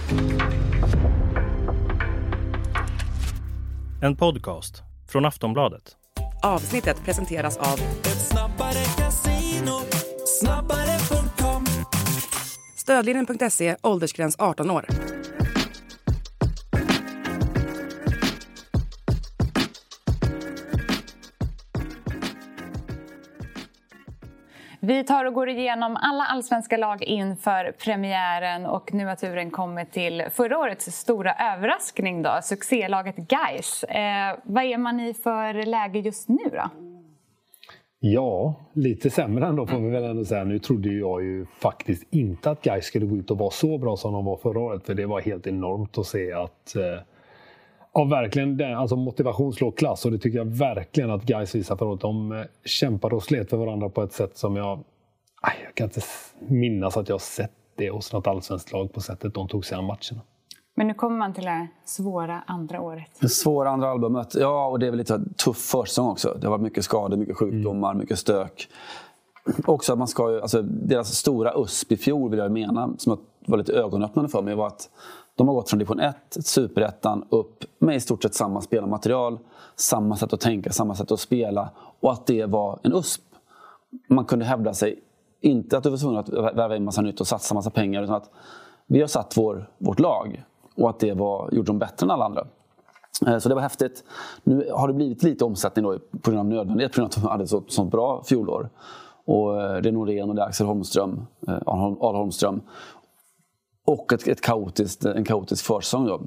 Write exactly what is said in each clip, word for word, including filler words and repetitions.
En podcast från Aftonbladet. Avsnittet presenteras av Ett snabbare casino, snabbare punkt com. Stödlinjen punkt se, åldersgräns arton år. Vi tar och går igenom alla allsvenska lag inför premiären och nu har turen kommit till förra årets stora överraskning då, succélaget Gais. Eh, vad är man i för läge just nu då? Ja, lite sämre ändå får vi väl ändå säga. Nu trodde jag ju faktiskt inte att Gais skulle gå ut och vara så bra som de var förra året. För det var helt enormt att se att eh, ja, verkligen den, alltså motivation slår klass. Och det tycker jag verkligen att Gais visar förra året. De eh, kämpade och slet för varandra på ett sätt som jag... Aj, jag kan inte minnas att jag har sett det hos något allsvenskt lag på sättet de tog sig an matcherna. Men nu kommer man till det här svåra andra året. Det svåra andra albumet. Ja, och det är väl lite tuff försäsong också. Det har varit mycket skador, mycket sjukdomar, mm. mycket stök. Också att man ska ju, alltså deras stora U S P i fjol vill jag mena, som var lite ögonöppnande för mig, var att de har gått från division ett, superettan, upp med i stort sett samma spelarmaterial, samma sätt att tänka, samma sätt att spela. Och att det var en U S P. Man kunde hävda sig, inte att du var tvungen att värva in massa nytt och satsa massa pengar, utan att vi har satt vår, vårt lag. Och att det var, gjorde dem bättre än alla andra. Så det var häftigt. Nu har det blivit lite omsättning då, på grund av nödvändighet. På grund av att de hade så, så bra fjolår. Och det är Norén och det är Axel Holmström. Al Holmström. Och ett, ett kaotiskt, en kaotisk försäsong då.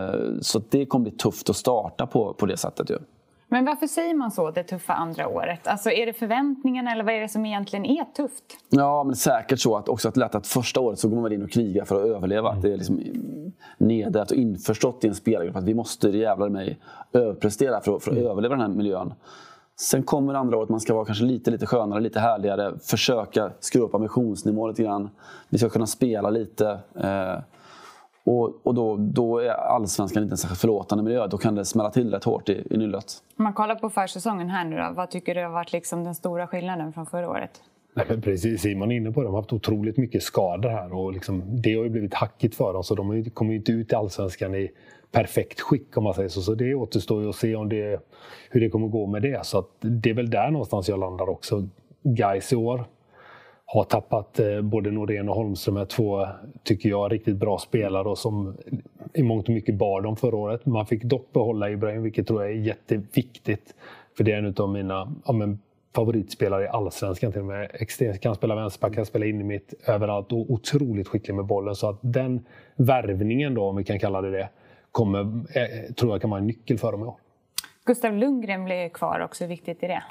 Så det kommer bli tufft att starta på, på det sättet ju. Men varför säger man så, det tuffa andra året? Alltså är det förväntningen eller vad är det som egentligen är tufft? Ja, men säkert så att också att lätt att första året så går man in och krigar för att överleva. Mm. Att det är liksom nedrätt och införstått i en spelargrupp att vi måste jävlar mig överprestera för att, för att mm. överleva den här miljön. Sen kommer andra året man ska vara kanske lite, lite skönare, lite härligare. Försöka skruva upp ambitionsnivån lite grann. Vi ska kunna spela lite. Eh, Och, och då, då är allsvenskan inte en särskilt förlåtande miljö. Då kan det smälla till rätt hårt i, i nyllet. Om man kollar på försäsongen här nu då, vad tycker du har varit liksom den stora skillnaden från förra året? Nej, men precis, Simon är inne på det. De har haft otroligt mycket skador här. Och liksom, det har ju blivit hackigt för dem. Så de har ju, kommer ju inte ut i allsvenskan i perfekt skick om man säger så. Så det återstår ju att se om det, hur det kommer gå med det. Så att det är väl där någonstans jag landar också. Gais i år har tappat eh, både Norén och Holmström är två, tycker jag, riktigt bra spelare och som i mångt och mycket bar dem förra året. Man fick dock behålla Ibrahim, vilket tror jag är jätteviktigt. För det är en av mina ja, men, favoritspelare i allsvenskan till och med. Extremt, kan spela vänsterback, kan spela in i mitt överallt och otroligt skicklig med bollen. Så att den värvningen då, om vi kan kalla det det, kommer, eh, tror jag kan vara en nyckel för dem i år. Gustav Lundgren blir kvar också, viktigt i det.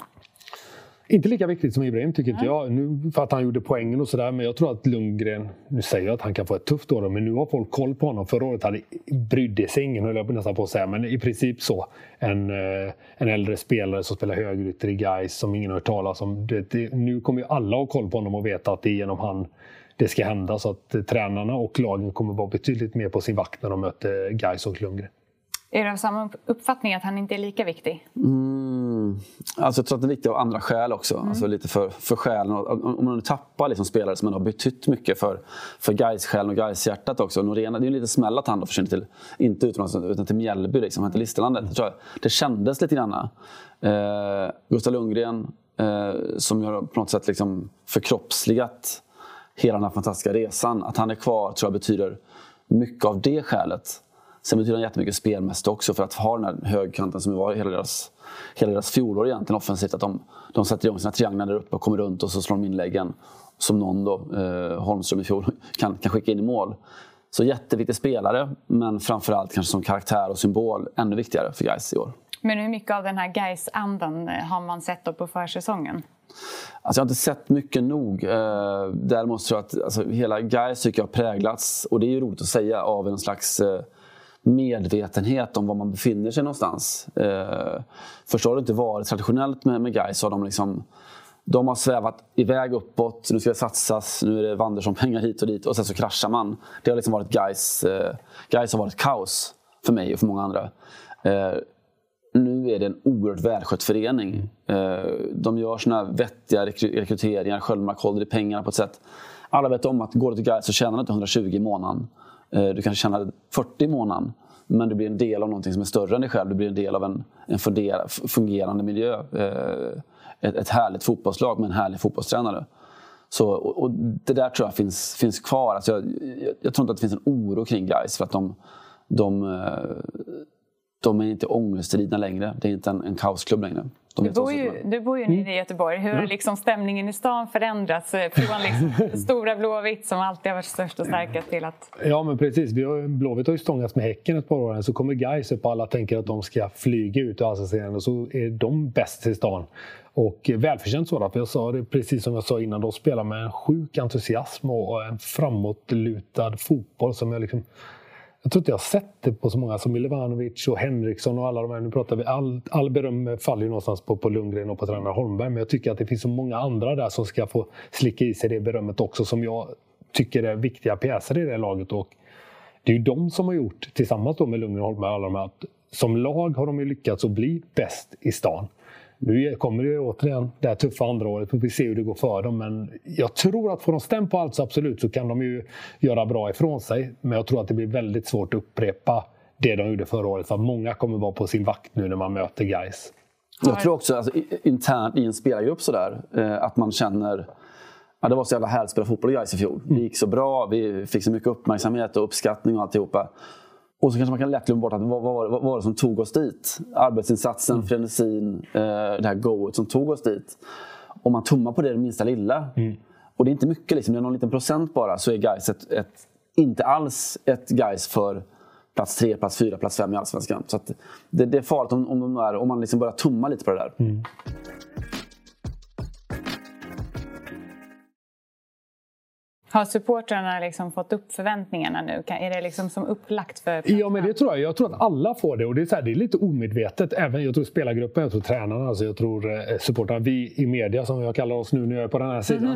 Inte lika viktigt som Ibrahim tycker inte jag. Nu för att han gjorde poängen och sådär. Men jag tror att Lundgren, nu säger jag att han kan få ett tufft år. Men nu har folk koll på honom. Förra året hade, brydde sig ingen, höll jag nästan på att säga. Men i princip så. En, en äldre spelare som spelar högerytter i Gais som ingen har hört talas om. Det, det, nu kommer ju alla ha koll på honom och veta att det är genom han det ska hända. Så att tränarna och lagen kommer vara betydligt mer på sin vakt när de möter Gais och Lundgren. Är det av samma uppfattning att han inte är lika viktig? Mm. Alltså jag tror att det är viktigt av andra skäl också. Mm. Alltså lite för, för själen. Om man tappar liksom spelare som man har betytt mycket för, för Gais själen och Gais hjärtat också. Norén, det är ju lite smäll att han då försvinner till, inte utomlands utan till Mjällby, liksom, till Listerlandet. Jag tror jag, det kändes lite grann. Eh, Gustav Lundgren, eh, som har på något sätt liksom förkroppsligat hela den här fantastiska resan. Att han är kvar tror jag betyder mycket av det skälet. Sen betyder han jättemycket spelmässigt också för att ha den här högkanten som var hela deras, hela deras fjolår egentligen offensivt. Att de, de sätter igång sina trianglar där uppe och kommer runt och så slår de inläggen som någon då, eh, Holmström i fjol, kan, kan skicka in i mål. Så jätteviktig spelare, men framförallt kanske som karaktär och symbol ännu viktigare för Gais i år. Men hur mycket av den här Gais-andan har man sett då på försäsongen? Alltså jag har inte sett mycket nog. Eh, däremot tror jag att alltså, hela Gais tycker jag har präglats, och det är ju roligt att säga, av en slags eh, medvetenhet om var man befinner sig någonstans. Eh, först har det inte varit traditionellt med, med Gais, så har de liksom de har svävat iväg uppåt, nu ska det satsas, nu är det Wanderson-pengar hit och dit och sen så kraschar man. Det har liksom varit Gais, eh, Gais har varit kaos för mig och för många andra. Eh, nu är det en oerhört välskött förening. Eh, de gör såna vettiga rekry- rekryteringar, Sköldmark håller i pengarna på ett sätt. Alla vet om att går det till Gais så tjänar man inte hundratjugo i månaden. Du kanske tjänar fyrtio i månaden, men du blir en del av någonting som är större än dig själv. Du blir en del av en, en fundera, fungerande miljö. Ett, ett härligt fotbollslag med en härlig fotbollstränare. Så, och, och det där tror jag finns, finns kvar. Alltså jag, jag, jag tror inte att det finns en oro kring guys för att de, de, de är inte ångestridna längre. Det är inte en, en kaosklubb längre. Du bor, ju, du bor ju nere i Göteborg. Hur har liksom stämningen i stan förändrats från liksom stora Blåvitt som alltid har varit störst och starkast till att... Ja, men precis. Vi har, Blåvitt har ju stångats med Häcken ett par år. Så kommer guys upp och alla tänker att de ska flyga ut ur allsvenskan och så är de bäst i stan. Och välförtjänt sådant. För jag sa det precis som jag sa innan. De spelar med en sjuk entusiasm och en framåtlutad fotboll som jag liksom... Jag tror inte jag har sett det på så många som Milevanovic och Henriksson och alla de här. Nu pratar vi, all, all beröm faller ju någonstans på, på Lundgren och på tränare Holmberg. Men jag tycker att det finns så många andra där som ska få slicka i sig det berömmet också. Som jag tycker är viktiga pjäser i det laget. Och det är ju de som har gjort, tillsammans då med Lundgren och Holmberg, alla de här, att som lag har de ju lyckats att bli bäst i stan. Nu kommer det ju återigen det här tuffa andra året och vi ser hur det går för dem. Men jag tror att får de stäm på allt så absolut så kan de ju göra bra ifrån sig. Men jag tror att det blir väldigt svårt att upprepa det de gjorde förra året. För att många kommer vara på sin vakt nu när man möter guys. Jag tror också alltså, internt i en spelargrupp sådär att man känner... Ja, det var så jävla härligt att spela fotboll i guys i fjol. Det gick så bra, vi fick så mycket uppmärksamhet och uppskattning och alltihopa. Och så kanske man kan lätt glömma bort att vad, vad, vad var det som tog oss dit? Arbetsinsatsen, mm. frenesin, eh, det här goet som tog oss dit. Om man tummar på det, det minsta lilla. Mm. Och det är inte mycket, liksom, det är någon liten procent bara. Så är guys ett, ett, inte alls ett guys för plats tre, plats fyra, plats fem i allsvenskan. Så att det, det är farligt om, om, de är, om man liksom börjar tumma lite på det där. Mm. Har supportrarna liksom fått upp förväntningarna nu? Är det liksom som upplagt för... Ja, men det tror jag. Jag tror att alla får det. Och det är, så här, det är lite omedvetet. Även jag tror spelargruppen, jag tror tränarna, alltså jag tror eh, supportrarna, vi i media som jag kallar oss nu när jag är på den här sidan,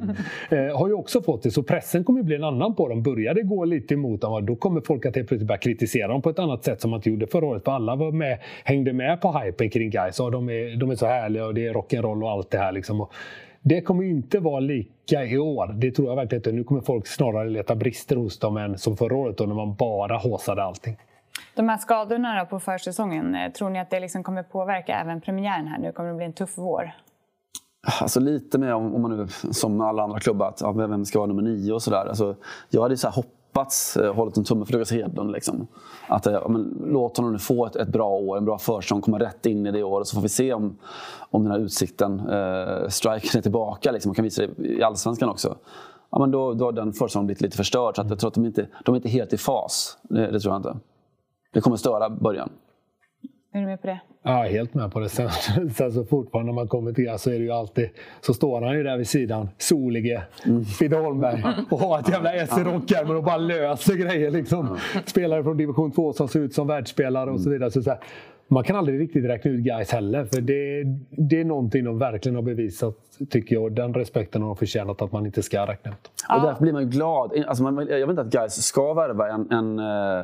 eh, har ju också fått det. Så pressen kommer ju bli en annan på dem. Börjar det gå lite emot dem, då kommer folk att helt plötsligt börja kritisera dem på ett annat sätt som man inte gjorde förra året. För alla var med, hängde med på hypen kring guys. Så de, är, de är så härliga och det är rock'n'roll och allt det här liksom. Och det kommer inte vara lika i år. Det tror jag verkligen inte. Nu kommer folk snarare leta brister hos dem än som förra året då när man bara håsade allting. De här skadorna då på försäsongen, tror ni att det liksom kommer påverka även premiären här nu? Kommer det bli en tuff vår? Alltså lite mer om, om man nu som alla andra klubbar att ja, vem ska vara nummer nio och sådär. Alltså, jag hade så här hoppats, hållit en tumme för Douglas Hedlund liksom. Att ja, men, låt honom nu få ett, ett bra år, en bra försäsong, komma rätt in i det året. Så får vi se om, om den här utsikten eh, striker är tillbaka liksom, och kan visa det i allsvenskan också. Ja, men då, då har den försäsongen blivit lite förstörd. Så att jag tror att de inte de är inte helt i fas. Det, det tror jag inte. Det kommer störa början. Är du med på det? Ja, helt med på det. Sen, sen så fortfarande när man kommer till så är det ju alltid, så står han ju där vid sidan, solige, mm. Peter Holmberg, och har ett jävla S i rockärmen och bara löser grejer liksom. Spelare från division två som ser ut som världsspelare och så vidare. Så, så här, man kan aldrig riktigt räkna ut guys heller, för det, det är någonting de verkligen har bevisat, tycker jag. Den respekten har de förtjänat att man inte ska räkna ut. Och därför blir man ju glad. Alltså man, jag vet inte att guys ska värva en, en,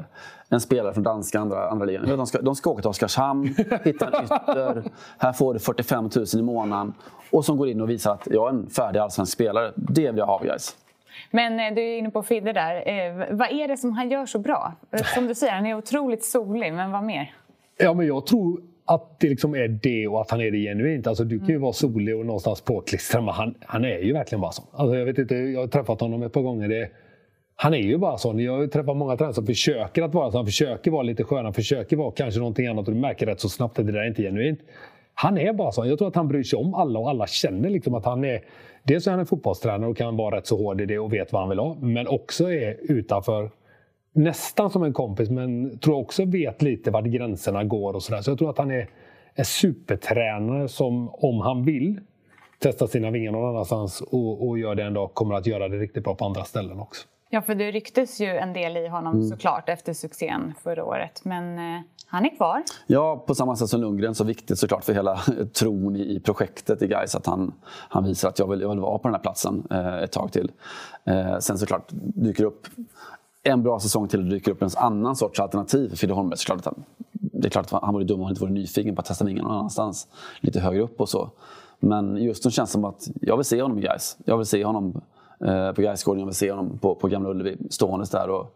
en spelare från danska andra, andra ligan. De ska, de ska åka till Oskarshamn, hitta en ytter. Här får du fyrtiofem tusen i månaden. Och som går in och visar att jag är en färdig allsvensk spelare. Det vill jag ha, guys. Men du är inne på Fidde där. Eh, vad är det som han gör så bra? Som du säger, han är otroligt solig, men vad mer? Ja, men jag tror att det liksom är det och att han är det genuint. Alltså du kan ju vara solig och någonstans påklistrad, men han, han är ju verkligen bara sån. Alltså jag vet inte, jag har träffat honom ett par gånger. Det, han är ju bara sån. Jag har ju träffat många tränare som försöker att vara så. Han försöker vara lite skön, han försöker vara kanske någonting annat och du märker rätt så snabbt att det där är inte genuint. Han är bara så. Jag tror att han bryr sig om alla och alla känner liksom att han är... Dels är han en fotbollstränare och kan vara rätt så hård i det och vet vad han vill ha. Men också är utanför... Nästan som en kompis, men tror också vet lite var gränserna går och sådär. Så jag tror att han är en supertränare som, om han vill, testa sina vingar någon annanstans och, och gör det en dag, kommer att göra det riktigt bra på andra ställen också. Ja, för det ryktes ju en del i honom mm. såklart efter succén förra året. Men eh, han är kvar. Ja, på samma sätt som Lundgren, så viktigt såklart för hela tron i, i projektet i guys att han, han visar att jag vill, jag vill vara på den här platsen eh, ett tag till. Eh, sen såklart dyker upp en bra säsong till, dyker upp en annan sorts alternativ för Fidde Holmberg. Så klart att han, det är klart att han vore dum om han inte vore nyfiken på att testa vingarna någon annanstans. Lite högre upp och så. Men just nu känns det som att jag vill se honom i guys. Jag vill se honom eh, på Gaisgården, jag vill se honom på, på Gamla Ullevi ståendes där och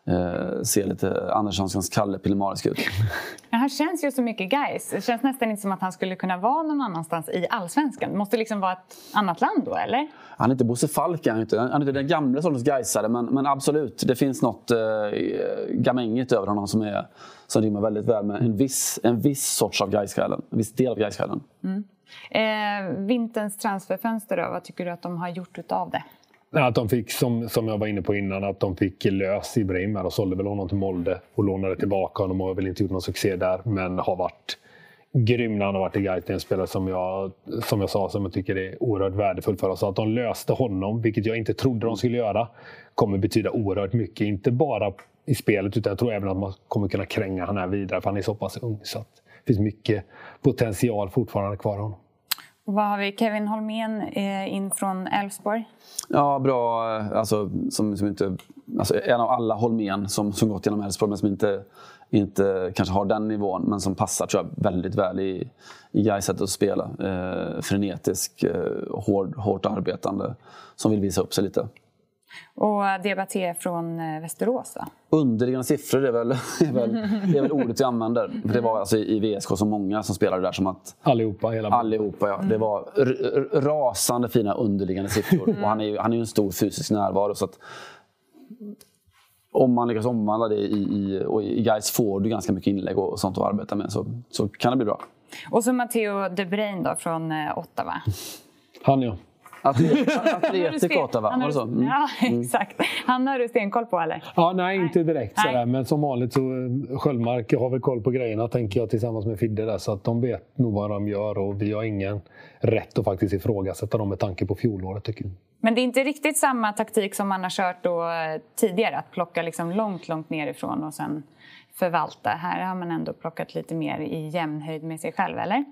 eh, ser lite Anderssonskans Kalle Pillemarisk ut. Ja, han känns ju så mycket Gais. Det känns nästan inte som att han skulle kunna vara någon annanstans i Allsvenskan. Det måste liksom vara ett annat land då, eller? Han är inte Bosse Falk, han är inte, han är inte den gamla sortens Gaisare, men, men absolut, det finns något eh, gamängigt över honom som, är, som rimmar väldigt väl med en viss, en viss sorts av Gaiskallen, en viss del av Gaiskallen. Mm. Eh, vinterns transferfönster då, vad tycker du att de har gjort utav det? Att de fick, som, som jag var inne på innan, att de fick lös Ibrahim och sålde väl honom till Molde och lånade tillbaka honom och har väl inte gjort någon succé där, men har varit grym när han har varit i Gais. Det är en spelare som jag, som jag sa, som jag tycker är oerhört värdefull för oss. Så att de löste honom, vilket jag inte trodde de skulle göra, kommer betyda oerhört mycket. Inte bara i spelet, utan jag tror även att man kommer kunna kränga han här vidare, för han är så pass ung. Så att det finns mycket potential fortfarande kvar honom. Och vad har vi? Kevin Holmén eh, in från Elfsborg. Ja, bra. Alltså, som, som inte, alltså, en av alla Holmén som, som gått genom Elfsborg, men som inte, inte kanske har den nivån, men som passar, tror jag, väldigt väl i, i Gais sätt att spela. Eh, frenetisk, eh, hård, hårt arbetande, som vill visa upp sig lite. Och Diabaté från Västerås då? Underliggande siffror är väl, är väl, det är väl ordet jag använder. För det var alltså i V S K så många som spelade där som att... Allihopa, hela Allihopa, ja. Det var r- rasande fina underliggande siffror. Mm. Och han är ju han är ju en stor fysisk närvaro. Så att om man lyckas omvandla det i, i, och i Gais får du ganska mycket inlägg och sånt att arbeta med, så, så kan det bli bra. Och så Matteo De Bruyne då från Ottawa. Han ja. Atletic Ottawa, var det så? Mm. Ja, exakt. Han har du stenkoll på, eller? Ja, nej, inte direkt nej. Sådär. Men som vanligt så Sköldmark har väl koll på grejerna, tänker jag, tillsammans med Fidde där, så att de vet nog vad de gör, och vi har ingen rätt att faktiskt ifrågasätta dem med tanke på fjolåret, tycker jag. Men det är inte riktigt samma taktik som man har kört då tidigare, att plocka liksom långt, långt nerifrån och sen förvalta. Här har man ändå plockat lite mer i jämnhöjd med sig själv, eller?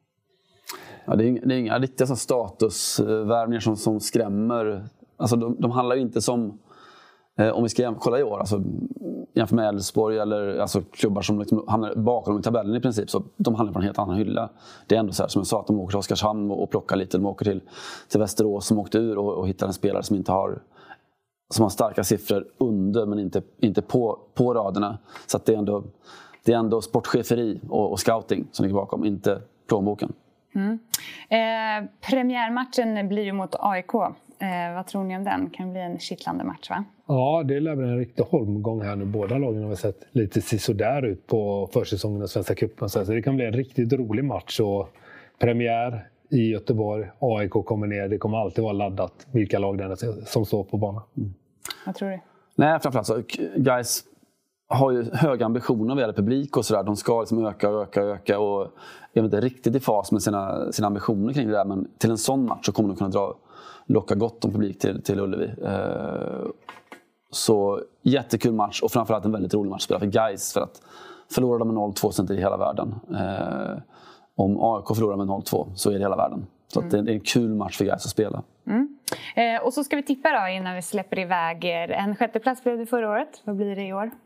Ja, det, är inga, det är inga riktiga statusvärvningar som, som skrämmer. Alltså, de, de handlar ju inte som, eh, om vi ska jämföra, kolla i år, alltså, jämför med Elfsborg eller alltså, klubbar som liksom hamnar bakom i tabellen i princip, så de handlar på en helt annan hylla. Det är ändå så här, som jag sa, att de åker till Oskarshamn och, och plockar lite. De åker till, till Västerås som åkte ur och, och hittar en spelare som inte har, som har starka siffror under, men inte, inte på, på raderna. Så att det är ändå, det är ändå sportcheferi och, och scouting som ligger bakom, inte plånboken. Mm. Eh, premiärmatchen blir ju mot A I K. Eh, vad tror ni om den? Kan det bli en kittlande match, va? Ja, det lär bli en riktig holmgång här nu. Båda lagen har sett lite sisådär ut på försäsongen av Svenska cupen. Så det kan bli en riktigt rolig match. Och premiär i Göteborg. A I K kommer ner. Det kommer alltid vara laddat vilka lag det är som står på banan. Mm. Vad tror du? Nej, framförallt så Gais har ju höga ambitioner vad gäller publik och sådär. De ska liksom öka och öka och öka. Och jag vet inte riktigt i fas med sina, sina ambitioner kring det där. Men till en sån match så kommer de kunna dra, locka gott om publik till, till Ullevi. Eh, så jättekul match, och framförallt en väldigt rolig match att spela för Gais. För att förlorar de med noll två så är det i hela världen. Eh, om A I K förlorar med noll två så är det hela världen. Så att det är en kul match för Gais att spela. Mm. Eh, och så ska vi tippa då innan vi släpper iväg er. En sjätte plats blev det förra året. Vad blir det i år?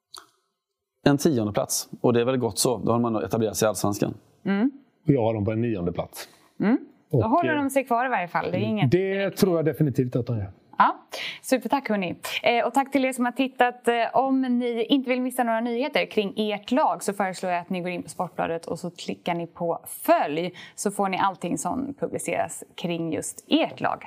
En tionde plats. Och det är väl gott så. Då har man etablerat sig i Allsvenskan. Mm. Och jag har dem på en nionde plats. Mm. Då och, håller de sig kvar i varje fall. Det, är inget... det tror jag definitivt att de gör. Ja, supertack hörni. Eh, och tack till er som har tittat. Eh, om ni inte vill missa några nyheter kring ert lag så föreslår jag att ni går in på Sportbladet och så klickar ni på följ. Så får ni allting som publiceras kring just ert lag.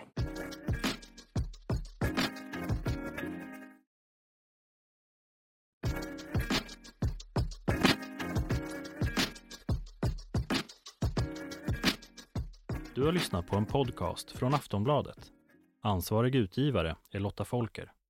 Du har lyssnat på en podcast från Aftonbladet. Ansvarig utgivare är Lotta Folker.